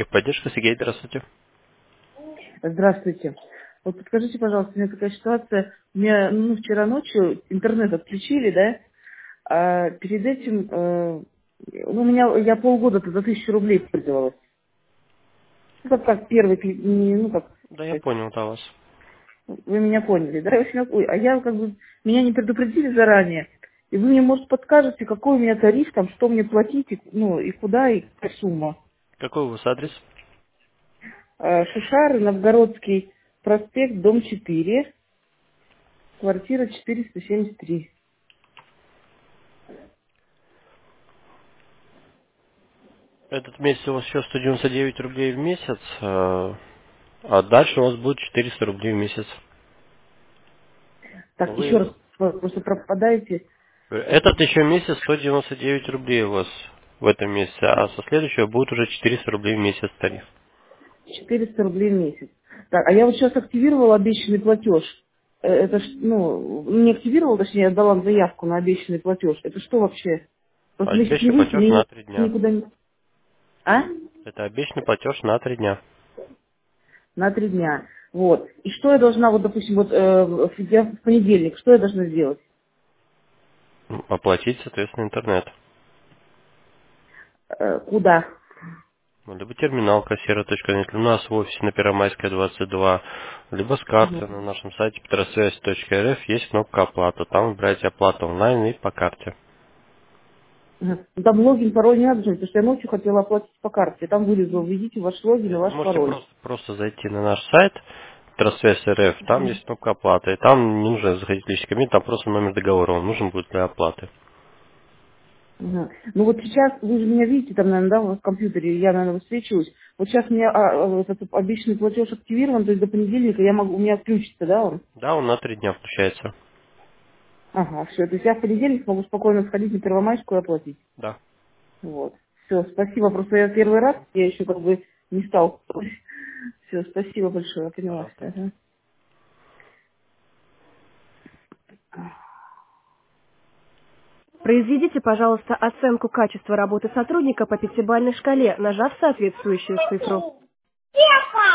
Техподдержка, Сергей, здравствуйте. Здравствуйте. Вот подскажите, пожалуйста, у меня такая ситуация. У меня вчера ночью интернет отключили, да? А перед этим я полгода за 1000 рублей пользовалась. Ну, как первый, как Да, я сказать, понял, да, вас. вы меня поняли, да? В общем, а я меня не предупредили заранее. И вы мне, может, подскажете, какой у меня тариф, там, что мне платить, и куда, и какая сумма. Какой у вас адрес? Шишары, Новгородский проспект, дом 4, квартира 473. Этот месяц у вас еще 199 рублей в месяц, а дальше у вас будет 400 рублей в месяц. Так, еще раз, Вы... вы просто пропадаете. Этот еще месяц 199 рублей у вас в этом месяце, а со следующего будет уже 400 рублей в месяц тариф. 400 рублей в месяц. Так, а я вот сейчас активировала обещанный платеж. Это не активировала, точнее, я дала заявку на обещанный платеж. Это что вообще? Просто месяц не Обещанный выйти, платеж на мне 3 дня. никуда не... А? Это обещанный платеж на 3 дня. На 3 дня. Вот. И что я должна, вот, допустим, я в понедельник, что я должна сделать? Оплатить, соответственно, интернет. Куда? Ну, либо терминал кассира.нет, у нас в офисе на Первомайская, 22, либо с карты на Мгм. нашем сайте петросвязь.рф есть кнопка оплата. Там выбираете оплату онлайн и по карте. Мгм. Ну, там логин, пароль не надо, потому что я ночью хотела оплатить по карте. Там вылезло, введите ваш логин и Нет, вы ваш можете пароль. просто зайти на наш сайт петросвязь.рф, там Мгм. есть кнопка оплаты. И там не нужно заходить в личный кабинет, там просто номер договора, он нужен будет для оплаты. Ага. Ну вот сейчас, вы же меня видите там, наверное, да, в компьютере, я, наверное, высвечиваюсь. Вот сейчас у меня вот этот обещанный платеж активирован, то есть до понедельника у меня отключится, да, он? Да, он на 3 дня включается. Ага, все. То есть я в понедельник могу спокойно сходить на Первомайскую и оплатить. Да. Вот. Все, спасибо. Просто я первый раз, я еще не сталкивалась. Все, спасибо большое, я поняла. Пожалуйста. Ага. Произведите, пожалуйста, оценку качества работы сотрудника по пятибалльной шкале, нажав соответствующую цифру.